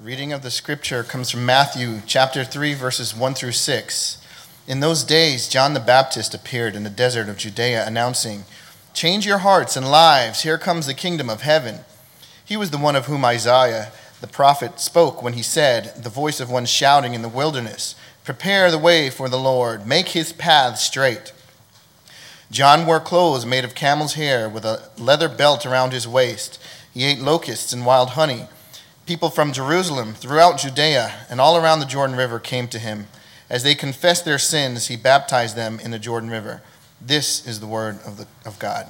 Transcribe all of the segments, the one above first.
Reading of the scripture comes from Matthew chapter 3, verses 1 through 6. In those days, John the Baptist appeared in the desert of Judea, announcing, "Change your hearts and lives, here comes the kingdom of heaven." He was the one of whom Isaiah, the prophet, spoke when he said, "The voice of one shouting in the wilderness, prepare the way for the Lord, make his paths straight." John wore clothes made of camel's hair with a leather belt around his waist. He ate locusts and wild honey. People from Jerusalem, throughout Judea, and all around the Jordan River came to him. As they confessed their sins, he baptized them in the Jordan River. This is the word of God.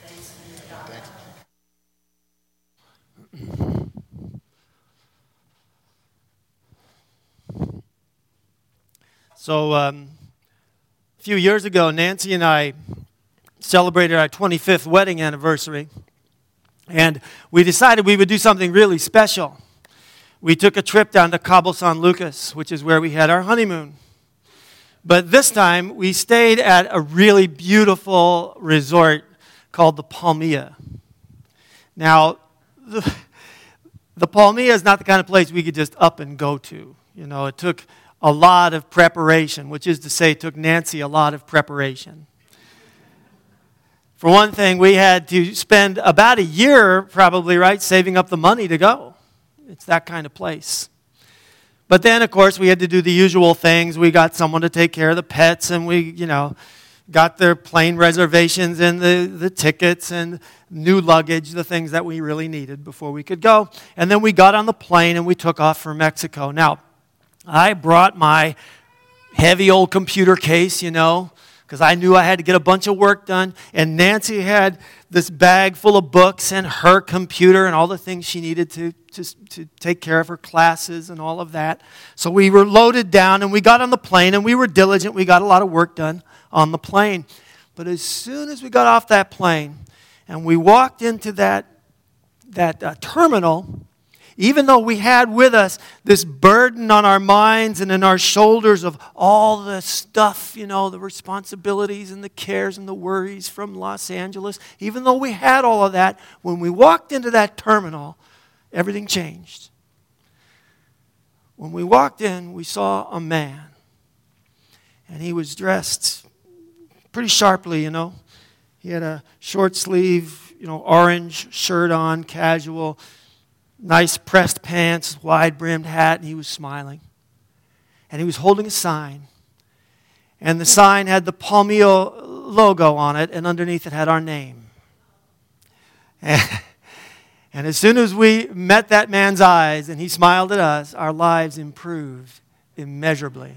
So a few years ago, Nancy and I celebrated our 25th wedding anniversary, and we decided we would do something really special. We took a trip down to Cabo San Lucas, which is where we had our honeymoon. But this time, we stayed at a really beautiful resort called the Palmilla. Now, the Palmilla is not the kind of place we could just up and go to. You know, it took a lot of preparation, which is to say, it took Nancy a lot of preparation. For one thing, we had to spend about a year, probably, right, saving up the money to go. It's that kind of place. But then, of course, we had to do the usual things. We got someone to take care of the pets, and we, got their plane reservations and the tickets and new luggage, the things that we really needed before we could go. And then we got on the plane, and we took off for Mexico. Now, I brought my heavy old computer case, because I knew I had to get a bunch of work done. And Nancy had this bag full of books and her computer and all the things she needed to take care of her classes and all of that. So we were loaded down and we got on the plane and we were diligent. We got a lot of work done on the plane. But as soon as we got off that plane and we walked into that terminal, even though we had with us this burden on our minds and in our shoulders of all the stuff, the responsibilities and the cares and the worries from Los Angeles, even though we had all of that, when we walked into that terminal, everything changed. When we walked in, we saw a man, and he was dressed pretty sharply, He had a short sleeve, orange shirt on, casual, nice pressed pants, wide-brimmed hat, and he was smiling. And he was holding a sign. And the sign had the Palmilla logo on it, and underneath it had our name. And as soon as we met that man's eyes and he smiled at us, our lives improved immeasurably.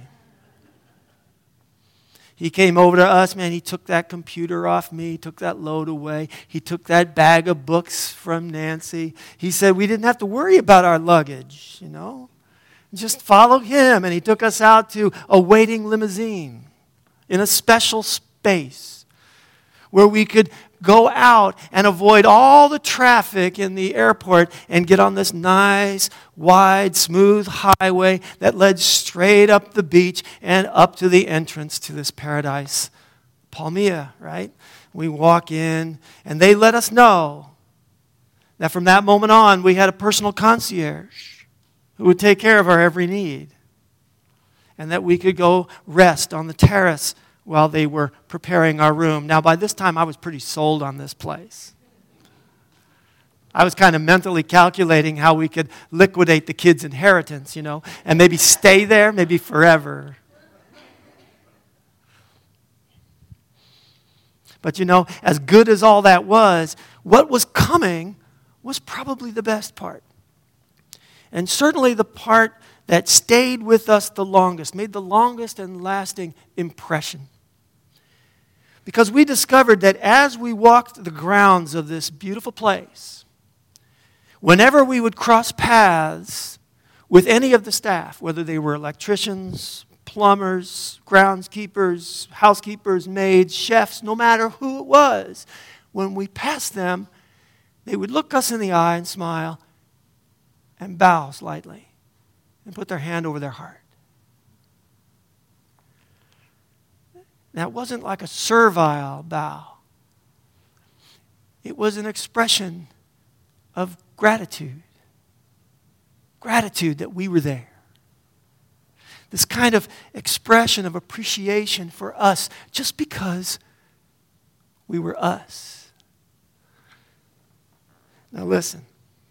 He came over to us, man, he took that computer off me, took that load away. He took that bag of books from Nancy. He said we didn't have to worry about our luggage, Just follow him. And he took us out to a waiting limousine in a special space where we could go out and avoid all the traffic in the airport and get on this nice, wide, smooth highway that led straight up the beach and up to the entrance to this paradise, Palmilla, right? We walk in, and they let us know that from that moment on, we had a personal concierge who would take care of our every need, and that we could go rest on the terrace while they were preparing our room. Now, by this time, I was pretty sold on this place. I was kind of mentally calculating how we could liquidate the kids' inheritance, and maybe stay there, maybe forever. But, as good as all that was, what was coming was probably the best part. And certainly the part that stayed with us the longest, made the longest and lasting impression. Because we discovered that as we walked the grounds of this beautiful place, whenever we would cross paths with any of the staff, whether they were electricians, plumbers, groundskeepers, housekeepers, maids, chefs, no matter who it was, when we passed them, they would look us in the eye and smile and bow slightly and put their hand over their heart. That wasn't like a servile bow. It was an expression of gratitude. gratitude that we were there. This kind of expression of appreciation for us just because we were us. Now listen.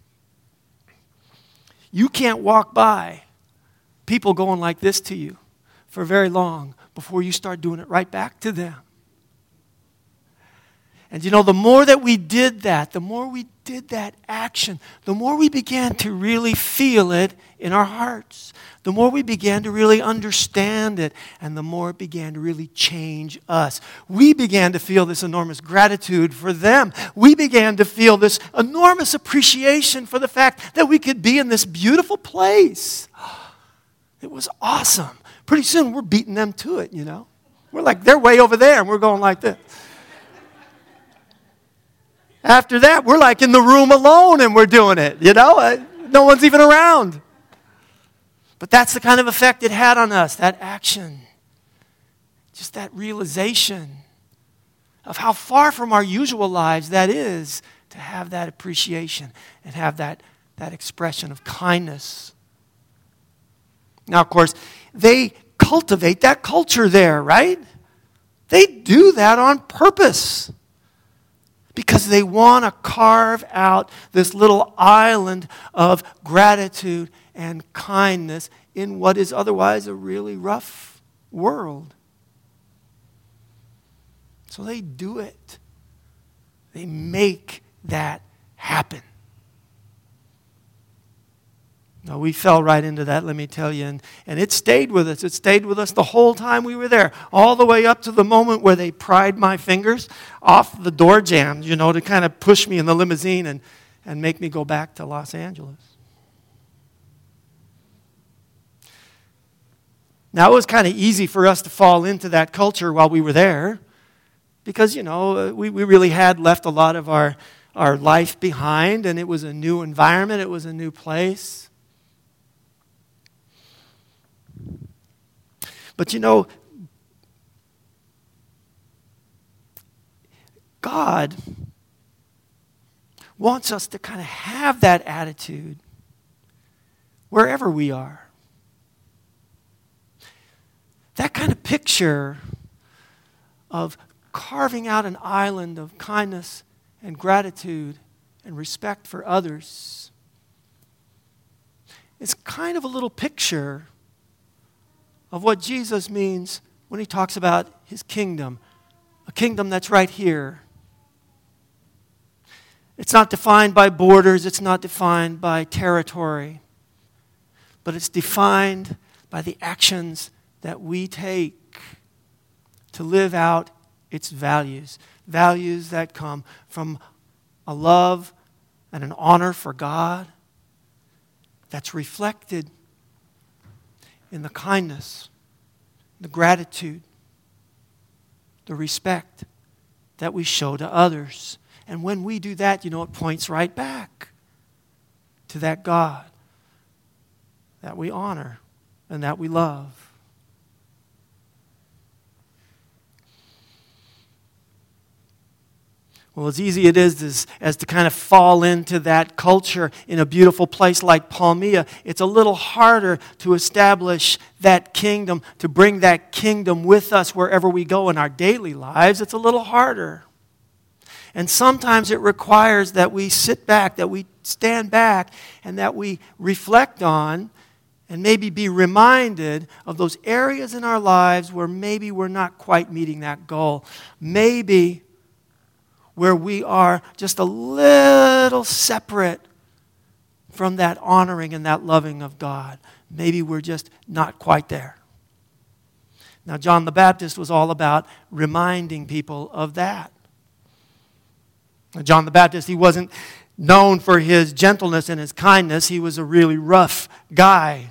You can't walk by people going like this to you for very long before you start doing it right back to them. And you know, the more that we did that, the more we did that action, the more we began to really feel it in our hearts. The more we began to really understand it, and the more it began to really change us. We began to feel this enormous gratitude for them. We began to feel this enormous appreciation for the fact that we could be in this beautiful place. It was awesome. Pretty soon we're beating them to it, you know. We're like, they're way over there, and we're going like this. After that, we're like in the room alone and we're doing it, you know? No one's even around. But that's the kind of effect it had on us, that action. Just that realization of how far from our usual lives that is to have that appreciation and have that expression of kindness. Now, of course, they cultivate that culture there, right? They do that on purpose. Because they want to carve out this little island of gratitude and kindness in what is otherwise a really rough world. So they do it. They make that happen. Now, we fell right into that, let me tell you, and it stayed with us. It stayed with us the whole time we were there, all the way up to the moment where they pried my fingers off the door jambs, you know, to kind of push me in the limousine and make me go back to Los Angeles. Now, it was kind of easy for us to fall into that culture while we were there because, you know, we really had left a lot of our life behind, and it was a new environment. It was a new place. But you know, God wants us to kind of have that attitude wherever we are. That kind of picture of carving out an island of kindness and gratitude and respect for others is kind of a little picture of what Jesus means when he talks about his kingdom, a kingdom that's right here. It's not defined by borders, it's not defined by territory, but it's defined by the actions that we take to live out its values, values that come from a love and an honor for God that's reflected in the kindness, the gratitude, the respect that we show to others. And when we do that, you know, it points right back to that God that we honor and that we love. Well, as easy it is as to kind of fall into that culture in a beautiful place like Palmilla, it's a little harder to establish that kingdom, to bring that kingdom with us wherever we go in our daily lives. It's a little harder. And sometimes it requires that we sit back, that we stand back, and that we reflect on and maybe be reminded of those areas in our lives where maybe we're not quite meeting that goal. Maybe where we are just a little separate from that honoring and that loving of God. Maybe we're just not quite there. Now, John the Baptist was all about reminding people of that. Now, John the Baptist, he wasn't known for his gentleness and his kindness. He was a really rough guy.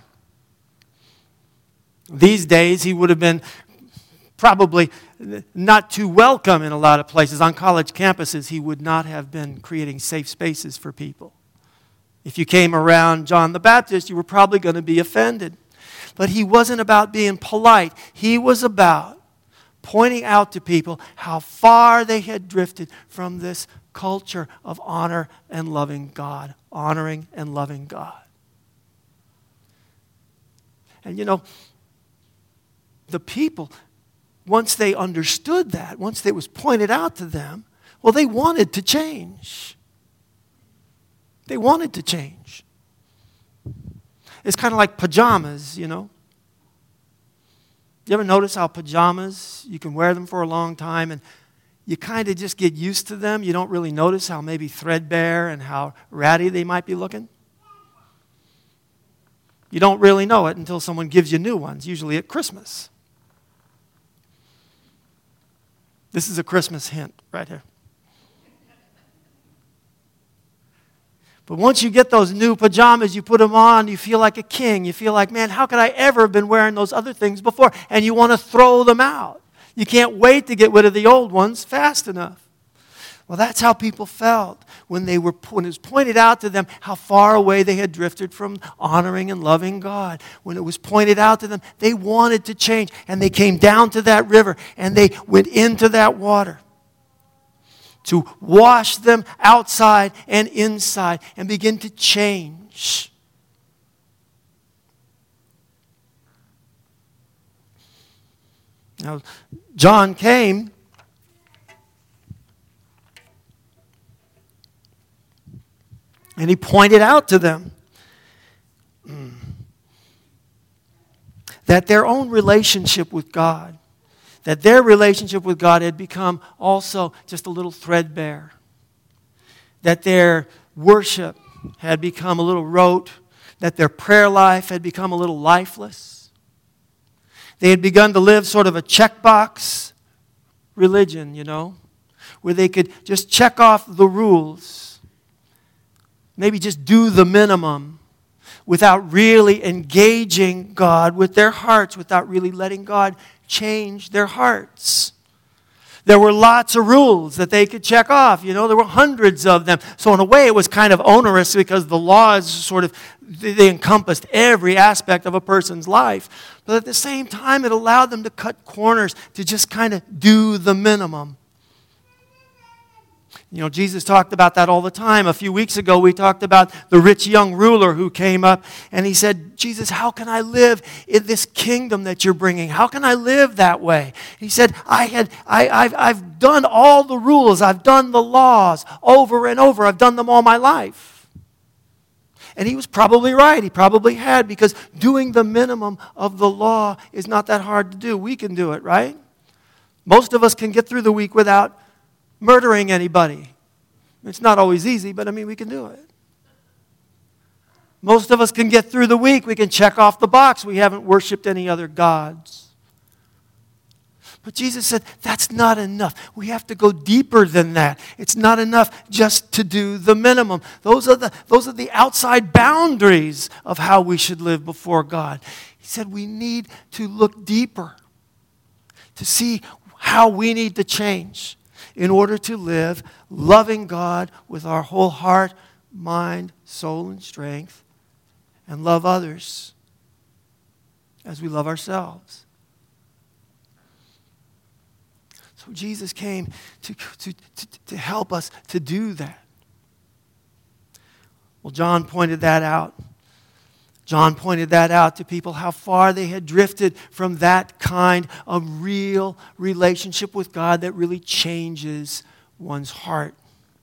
These days, he would have been probably not too welcome in a lot of places. On college campuses, he would not have been creating safe spaces for people. If you came around John the Baptist, you were probably going to be offended. But he wasn't about being polite. He was about pointing out to people how far they had drifted from this culture of honor and loving God. Honoring and loving God. And the people, once they understood that, once it was pointed out to them, well, they wanted to change. They wanted to change. It's kind of like pajamas, You ever notice how pajamas, you can wear them for a long time and you kind of just get used to them. You don't really notice how maybe threadbare and how ratty they might be looking. You don't really know it until someone gives you new ones, usually at Christmas. This is a Christmas hint right here. But once you get those new pajamas, you put them on, you feel like a king. You feel like, man, how could I ever have been wearing those other things before? And you want to throw them out. You can't wait to get rid of the old ones fast enough. Well, that's how people felt when it was pointed out to them how far away they had drifted from honoring and loving God. When it was pointed out to them, they wanted to change. And they came down to that river and they went into that water to wash them outside and inside and begin to change. Now, John came and he pointed out to them that their own relationship with God, that their relationship with God had become also just a little threadbare. That their worship had become a little rote. That their prayer life had become a little lifeless. They had begun to live sort of a checkbox religion, where they could just check off the rules. Maybe just do the minimum without really engaging God with their hearts, without really letting God change their hearts. There were lots of rules that they could check off. There were hundreds of them. So in a way, it was kind of onerous because the laws they encompassed every aspect of a person's life. But at the same time, it allowed them to cut corners, to just kind of do the minimum. Jesus talked about that all the time. A few weeks ago, we talked about the rich young ruler who came up and he said, Jesus, how can I live in this kingdom that you're bringing? How can I live that way? He said, I've done all the rules. I've done the laws over and over. I've done them all my life. And he was probably right. He probably had, because doing the minimum of the law is not that hard to do. We can do it, right? Most of us can get through the week without murdering anybody. It's not always easy, but we can do it. Most of us can get through the week. We can check off the box. We haven't worshiped any other gods. But Jesus said, that's not enough. We have to go deeper than that. It's not enough just to do the minimum. Those are the outside boundaries of how we should live before God. He said we need to look deeper to see how we need to change in order to live loving God with our whole heart, mind, soul, and strength, and love others as we love ourselves. So Jesus came to help us to do that. Well, John pointed that out. John pointed that out to people, how far they had drifted from that kind of real relationship with God that really changes one's heart.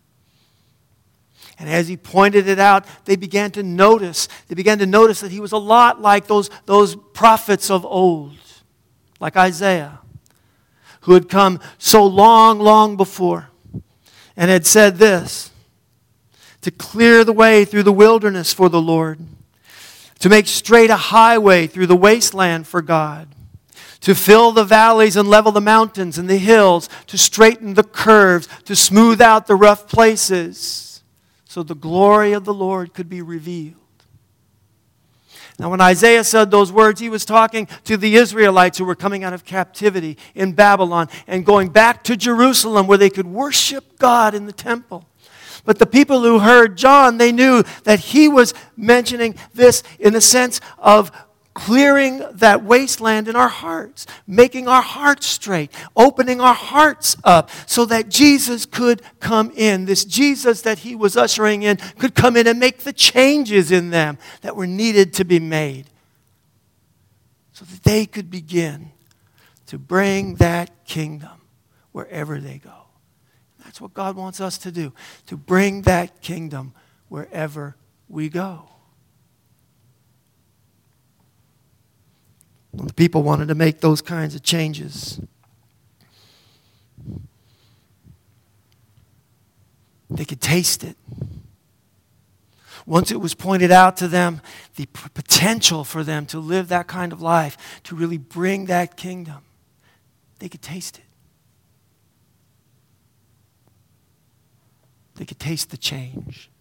And as he pointed it out, they began to notice that he was a lot like those prophets of old, like Isaiah, who had come so long, long before and had said this, to clear the way through the wilderness for the Lord, to make straight a highway through the wasteland for God, to fill the valleys and level the mountains and the hills, to straighten the curves, to smooth out the rough places, so the glory of the Lord could be revealed. Now, when Isaiah said those words, he was talking to the Israelites who were coming out of captivity in Babylon and going back to Jerusalem where they could worship God in the temple. But the people who heard John, they knew that he was mentioning this in the sense of clearing that wasteland in our hearts, making our hearts straight, opening our hearts up so that Jesus could come in. This Jesus that he was ushering in could come in and make the changes in them that were needed to be made. so that they could begin to bring that kingdom wherever they go. That's what God wants us to do, to bring that kingdom wherever we go. When the people wanted to make those kinds of changes, they could taste it. Once it was pointed out to them, the potential for them to live that kind of life, to really bring that kingdom, they could taste it. They could taste the change.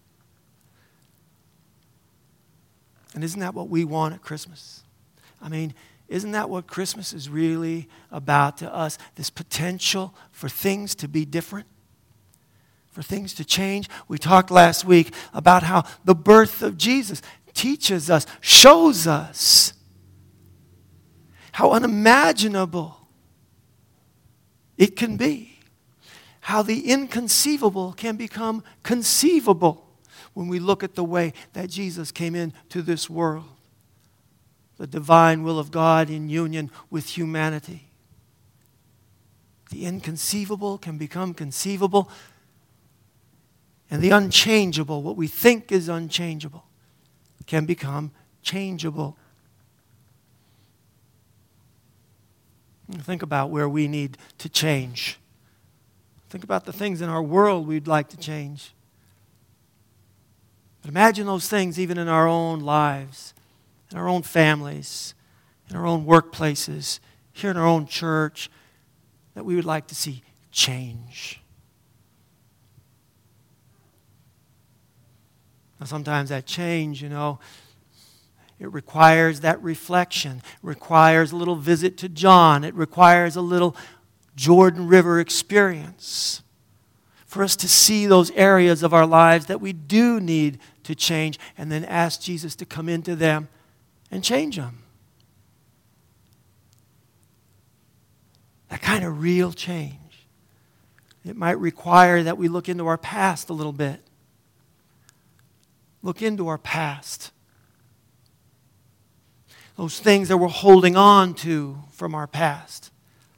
And isn't that what we want at Christmas? I mean, isn't that what Christmas is really about to us? This potential for things to be different, for things to change. We talked last week about how the birth of Jesus teaches us, shows us how unimaginable it can be, how the inconceivable can become conceivable when we look at the way that Jesus came into this world. The divine will of God in union with humanity. The inconceivable can become conceivable, and the unchangeable, what we think is unchangeable, can become changeable. Think about where we need to change. Think about the things in our world we'd like to change. But imagine those things even in our own lives, in our own families, in our own workplaces, here in our own church, that we would like to see change. Now, sometimes that change, it requires that reflection. It requires a little visit to John. It requires a little Jordan River experience for us to see those areas of our lives that we do need to change, and then ask Jesus to come into them and change them. That kind of real change. It might require that we look into our past a little bit. Look into our past. Those things that we're holding on to from our past,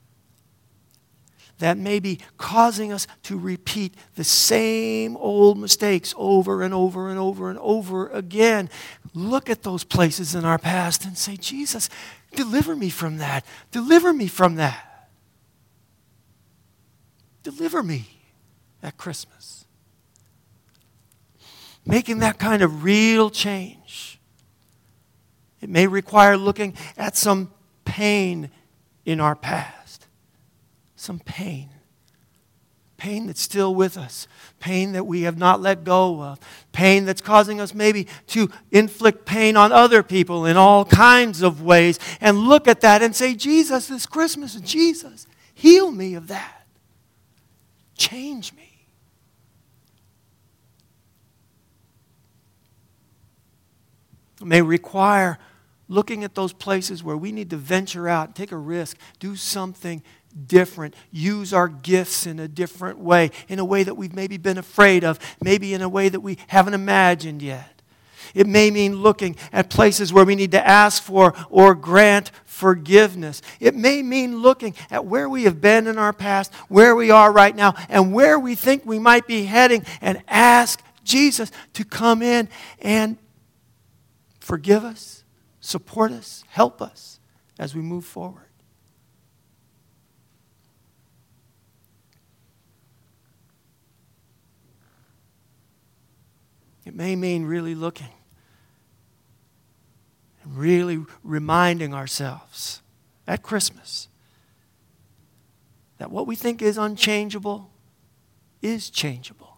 that may be causing us to repeat the same old mistakes over and over and over and over again. Look at those places in our past and say, Jesus, deliver me from that. Deliver me from that. Deliver me at Christmas. Making that kind of real change. It may require looking at some pain in our past. Some pain. Pain that's still with us. Pain that we have not let go of. Pain that's causing us maybe to inflict pain on other people in all kinds of ways. And look at that and say, Jesus, this Christmas, Jesus, heal me of that. Change me. It may require looking at those places where we need to venture out, take a risk, do something different, use our gifts in a different way, in a way that we've maybe been afraid of, maybe in a way that we haven't imagined yet. It may mean looking at places where we need to ask for or grant forgiveness. It may mean looking at where we have been in our past, where we are right now, and where we think we might be heading, and ask Jesus to come in and forgive us, support us, help us as we move forward. It may mean really looking and really reminding ourselves at Christmas that what we think is unchangeable is changeable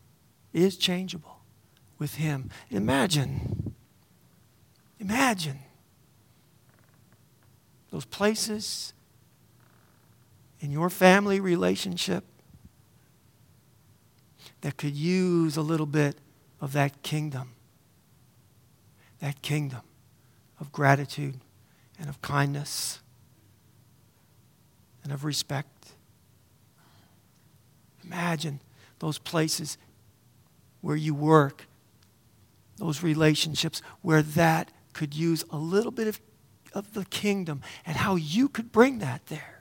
with Him. Imagine those places in your family relationship that could use a little bit of that kingdom of gratitude and of kindness and of respect. Imagine those places where you work, those relationships where that could use a little bit of the kingdom and how you could bring that there.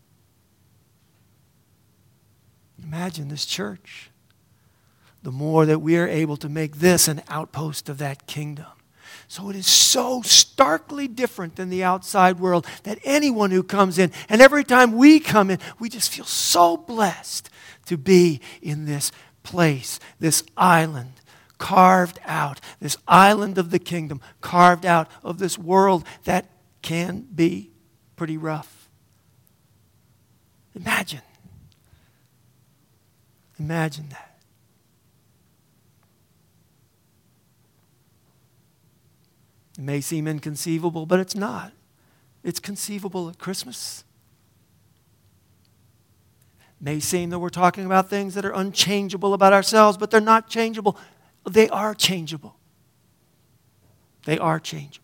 Imagine this church. The more that we are able to make this an outpost of that kingdom. So it is so starkly different than the outside world that anyone who comes in, and every time we come in, we just feel so blessed to be in this place, this island carved out, this island of the kingdom carved out of this world that can be pretty rough. Imagine that. It may seem inconceivable, but it's not. It's conceivable at Christmas. It may seem that we're talking about things that are unchangeable about ourselves, but they're not changeable. They are changeable. They are changeable.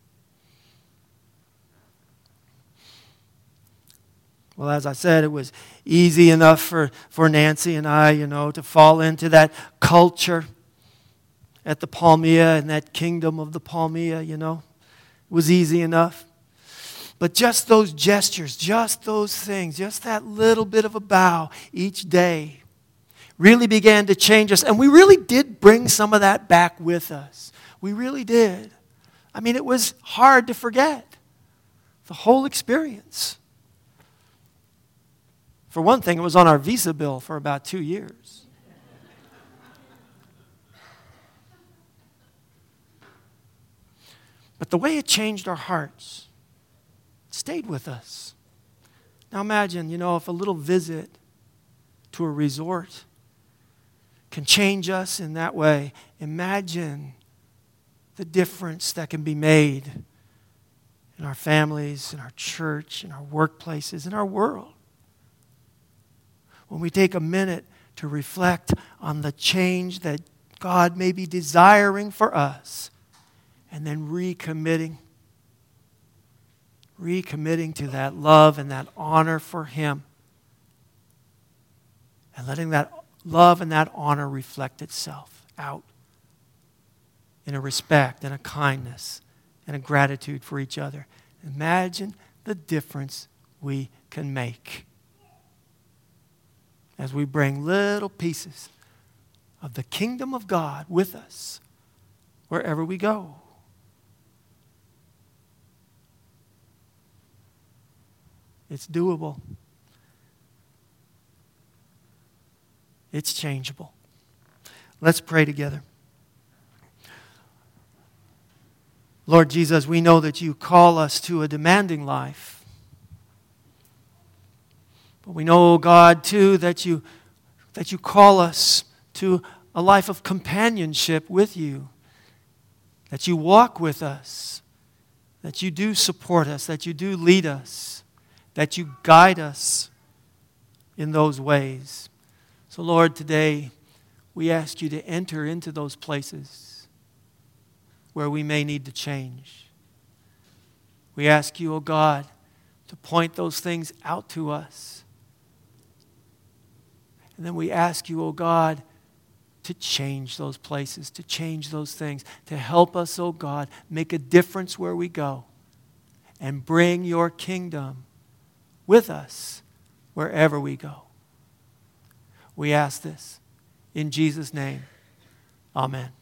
Well, as I said, it was easy enough for Nancy and I, to fall into that culture at the Palmia and that kingdom of the Palmia, It was easy enough. But just those gestures, just those things, just that little bit of a bow each day really began to change us. And we really did bring some of that back with us. We really did. I mean, it was hard to forget the whole experience. For one thing, it was on our Visa bill for about 2 years. But the way it changed our hearts, it stayed with us. Now imagine, if a little visit to a resort can change us in that way. Imagine the difference that can be made in our families, in our church, in our workplaces, in our world. When we take a minute to reflect on the change that God may be desiring for us, and then recommitting to that love and that honor for Him, and letting that love and that honor reflect itself out in a respect and a kindness and a gratitude for each other. Imagine the difference we can make as we bring little pieces of the kingdom of God with us wherever we go. It's doable. It's changeable. Let's pray together. Lord Jesus, we know that you call us to a demanding life. But we know, God, too, that you call us to a life of companionship with you. That you walk with us. That you do support us. That you do lead us. That you guide us in those ways. So, Lord, today we ask you to enter into those places where we may need to change. We ask you, oh God, to point those things out to us. And then we ask you, oh God, to change those places, to change those things, to help us, oh God, make a difference where we go and bring your kingdom with us wherever we go. We ask this in Jesus' name. Amen.